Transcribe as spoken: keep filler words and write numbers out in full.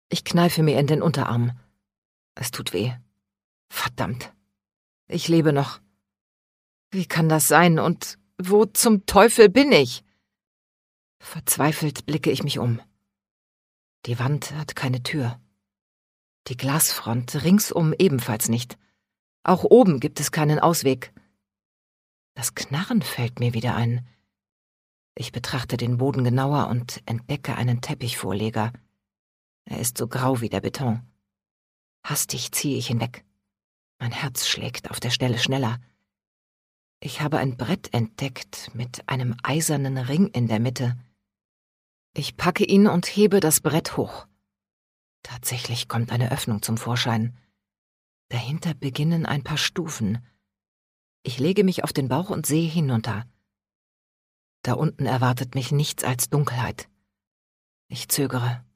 Ich kneife mir in den Unterarm. Es tut weh. Verdammt. Ich lebe noch. Wie kann das sein und wo zum Teufel bin ich? Verzweifelt blicke ich mich um. Die Wand hat keine Tür. Die Glasfront ringsum ebenfalls nicht. Auch oben gibt es keinen Ausweg. Das Knarren fällt mir wieder ein. Ich betrachte den Boden genauer und entdecke einen Teppichvorleger. Er ist so grau wie der Beton. Hastig ziehe ich hinweg. Mein Herz schlägt auf der Stelle schneller. Ich habe ein Brett entdeckt mit einem eisernen Ring in der Mitte. Ich packe ihn und hebe das Brett hoch. Tatsächlich kommt eine Öffnung zum Vorschein. Dahinter beginnen ein paar Stufen. Ich lege mich auf den Bauch und sehe hinunter. Da unten erwartet mich nichts als Dunkelheit. Ich zögere.